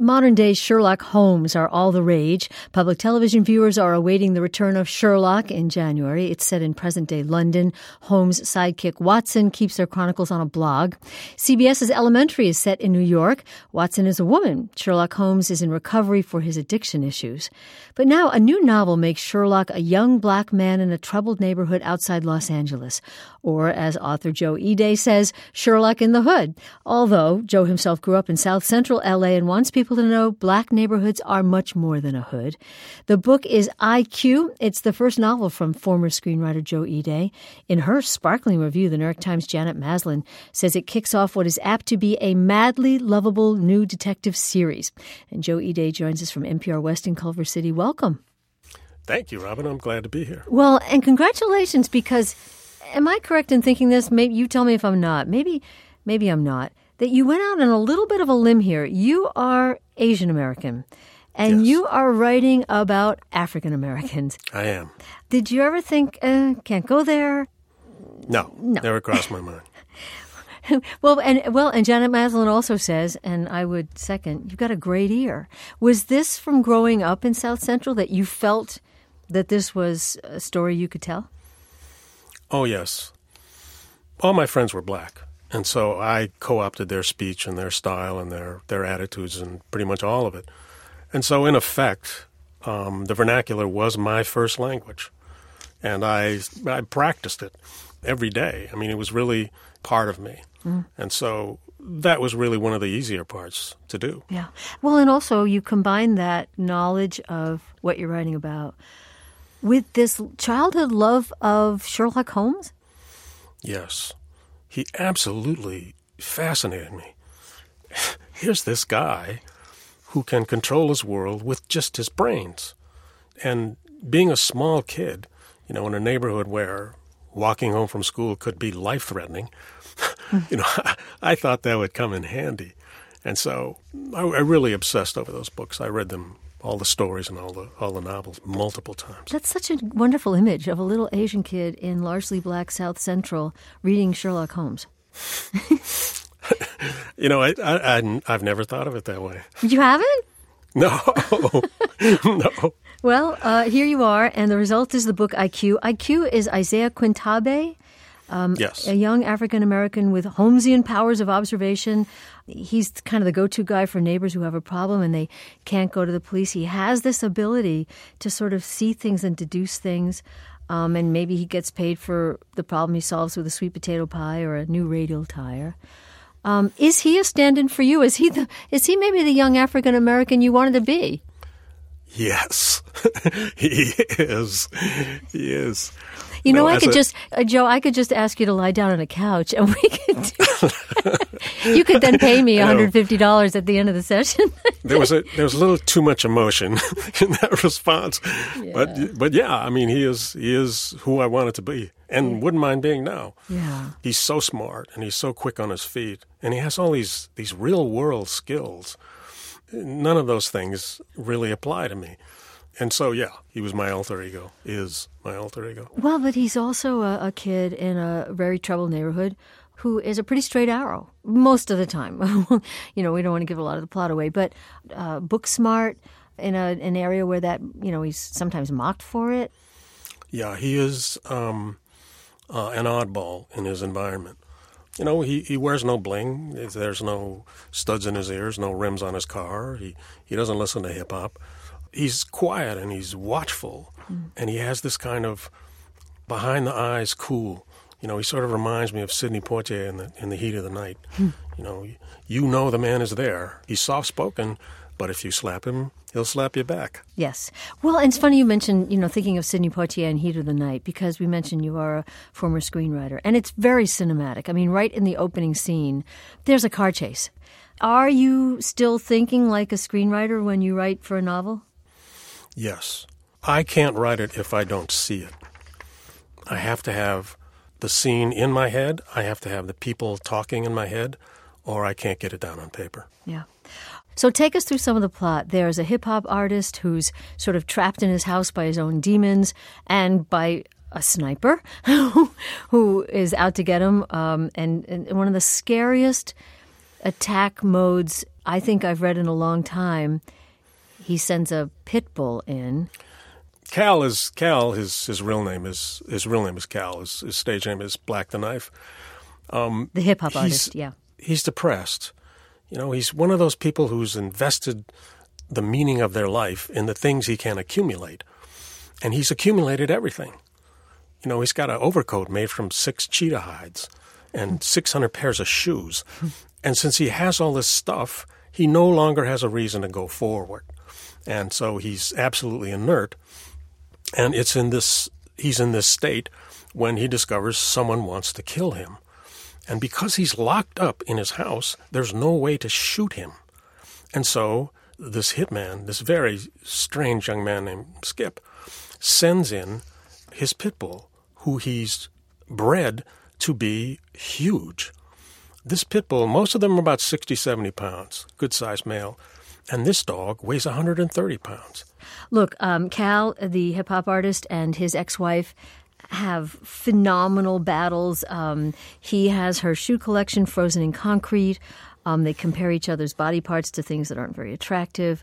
Modern-day Sherlock Holmes are all the rage. Public television viewers are awaiting the return of Sherlock in January. It's set in present-day London. Holmes' sidekick Watson keeps their chronicles on a blog. CBS's Elementary is set in New York. Watson is a woman. Sherlock Holmes is in recovery for his addiction issues. But now a new novel makes Sherlock a young black man in a troubled neighborhood outside Los Angeles. Or, as author Joe Ide says, Sherlock in the Hood. Although Joe himself grew up in South Central L.A. and wants people to know black neighborhoods are much more than a hood. The book is IQ. It's the first novel from former screenwriter Joe Ide. In her sparkling review, the New York Times' Janet Maslin says it kicks off what is apt to be a madly lovable new detective series. And Joe Ide joins us from NPR West in Culver City. Welcome. Thank you, Robin. I'm glad to be here. Well, and congratulations, because am I correct in thinking this? Maybe you tell me if I'm not. Maybe I'm not. That you went out on a little bit of a limb here. You are Asian American, and Yes. you are writing about African Americans. I am. Did you ever think, can't go there? No, never crossed my mind. And Janet Maslin also says, and I would second, you've got a great ear. Was this from growing up in South Central that you felt that this was a story you could tell? Oh, yes. All my friends were black, and so I co-opted their speech and their style and their attitudes and pretty much all of it. And so, in effect, the vernacular was my first language, and I practiced it every day. I mean, it was really part of me. And so that was really one of the easier parts to do. Yeah. Well, and also you combine that knowledge of what you're writing about with this childhood love of Sherlock Holmes? Yes. He absolutely fascinated me. Here's this guy who can control his world with just his brains. And being a small kid, in a neighborhood where walking home from school could be life-threatening, I thought that would come in handy. And so I really obsessed over those books. I read them, all the stories and all the novels, multiple times. That's such a wonderful image of a little Asian kid in largely black South Central reading Sherlock Holmes. I've never thought of it that way. You haven't? No, no. Well, here you are, and the result is the book IQ. IQ is Isaiah Quintabe. Yes. A young African-American with Holmesian powers of observation. He's kind of the go-to guy for neighbors who have a problem and they can't go to the police. He has this ability to sort of see things and deduce things, and maybe he gets paid for the problem he solves with a sweet potato pie or a new radial tire. Is he a stand-in for you? Is he maybe the young African-American you wanted to be? Yes, he is. He is. Joe, I could just ask you to lie down on a couch and we could do You could then pay me $150 at the end of the session. There was a little too much emotion in that response. Yeah. But yeah, I mean, he is who I wanted to be and wouldn't mind being now. Yeah. He's so smart and he's so quick on his feet and he has all these real world skills. None of those things really apply to me. And so, yeah, he was my alter ego, is my alter ego. Well, but he's also a kid in a very troubled neighborhood who is a pretty straight arrow most of the time. We don't want to give a lot of the plot away, but book smart in an area where that, he's sometimes mocked for it. Yeah, he is an oddball in his environment. He wears no bling. There's no studs in his ears, no rims on his car. He doesn't listen to hip-hop. He's quiet and he's watchful, and he has this kind of behind-the-eyes cool. He sort of reminds me of Sidney Poitier in the Heat of the Night. The man is there. He's soft-spoken, but if you slap him, he'll slap you back. Yes. Well, and it's funny you mentioned, thinking of Sidney Poitier in Heat of the Night, because we mentioned you are a former screenwriter, and it's very cinematic. I mean, right in the opening scene, there's a car chase. Are you still thinking like a screenwriter when you write for a novel? Yes. I can't write it if I don't see it. I have to have the scene in my head. I have to have the people talking in my head, or I can't get it down on paper. Yeah. So take us through some of the plot. There's a hip-hop artist who's sort of trapped in his house by his own demons and by a sniper who is out to get him. And one of the scariest attack modes I think I've read in a long time, he sends a pit bull in. Cal. His real name is Cal. His stage name is Black the Knife. The hip hop artist. Yeah. He's depressed. He's one of those people who's invested the meaning of their life in the things he can accumulate, and he's accumulated everything. He's got an overcoat made from 6 cheetah hides and 600 pairs of shoes, and since he has all this stuff, he no longer has a reason to go forward, and so he's absolutely inert. And he's in this state when he discovers someone wants to kill him. And because he's locked up in his house, there's no way to shoot him. And so this hitman, this very strange young man named Skip, sends in his pit bull, who he's bred to be huge. This pit bull, most of them are about 60, 70 pounds, good-sized male. And this dog weighs 130 pounds. Look, Cal, the hip-hop artist, and his ex-wife have phenomenal battles. He has her shoe collection frozen in concrete. They compare each other's body parts to things that aren't very attractive.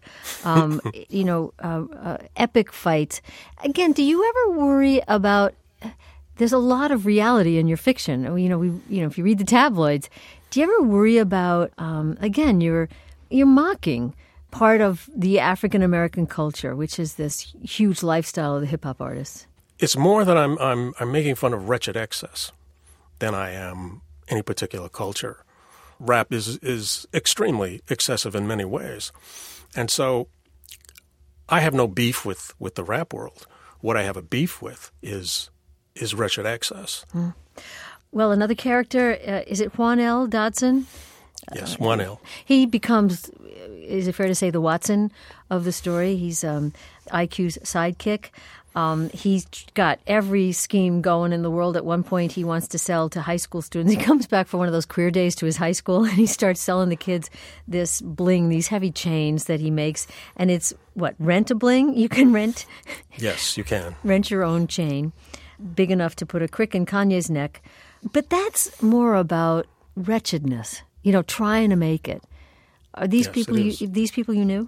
Epic fights. Again, do you ever worry about... There's a lot of reality in your fiction. If you read the tabloids, do you ever worry about, again, you're mocking part of the African-American culture, which is this huge lifestyle of the hip-hop artists? It's more that I'm making fun of wretched excess than I am any particular culture. Rap is extremely excessive in many ways. And so I have no beef with the rap world. What I have a beef with is wretched excess. Mm. Well, another character, is it Juan L. Dodson? Yes, Juan L. He becomes, is it fair to say, the Watson of the story? He's IQ's sidekick. He's got every scheme going in the world. At one point, he wants to sell to high school students. He comes back for one of those career days to his high school, and he starts selling the kids this bling, these heavy chains that he makes. And it's, rent-a-bling? You can rent? Yes, you can. Rent your own chain, big enough to put a crick in Kanye's neck. But that's more about wretchedness. Trying to make it. Are these people you knew?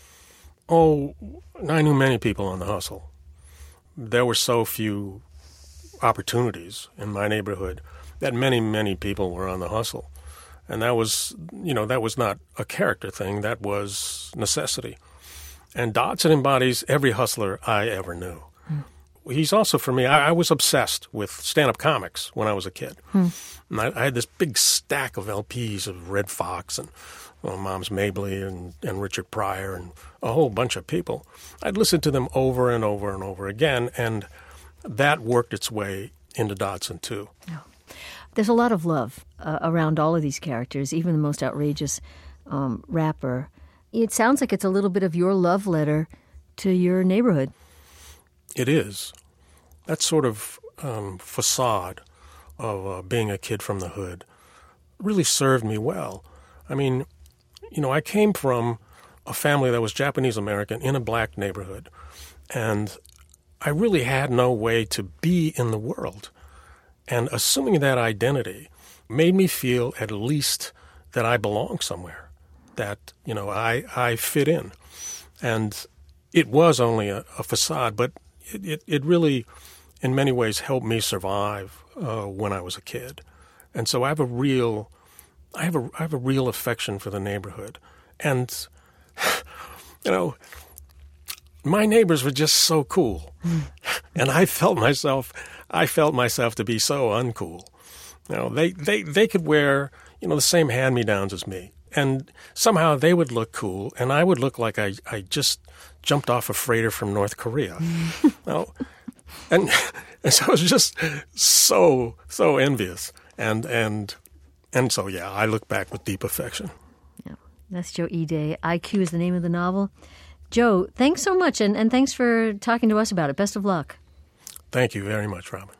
Oh, I knew many people on the hustle. There were so few opportunities in my neighborhood that many, many people were on the hustle. And that was not a character thing. That was necessity. And Dodson embodies every hustler I ever knew. He's also, for me, I was obsessed with stand-up comics when I was a kid. And I had this big stack of LPs of Red Fox and Moms Mabley and Richard Pryor and a whole bunch of people. I'd listen to them over and over and over again, and that worked its way into Dodson, too. Oh. There's a lot of love around all of these characters, even the most outrageous rapper. It sounds like it's a little bit of your love letter to your neighborhood. It is. That sort of facade of being a kid from the hood really served me well. I mean, I came from a family that was Japanese-American in a black neighborhood, and I really had no way to be in the world. And assuming that identity made me feel at least that I belong somewhere, that, I fit in. And it was only a facade, but it really, in many ways, helped me survive when I was a kid. And so I have a real affection for the neighborhood. And, my neighbors were just so cool. And I felt myself to be so uncool. They could wear, the same hand-me-downs as me. And somehow they would look cool, and I would look like I just jumped off a freighter from North Korea. And so I was just so envious. And so, yeah, I look back with deep affection. Yeah, that's Joe Ide. IQ is the name of the novel. Joe, thanks so much, and thanks for talking to us about it. Best of luck. Thank you very much, Robin.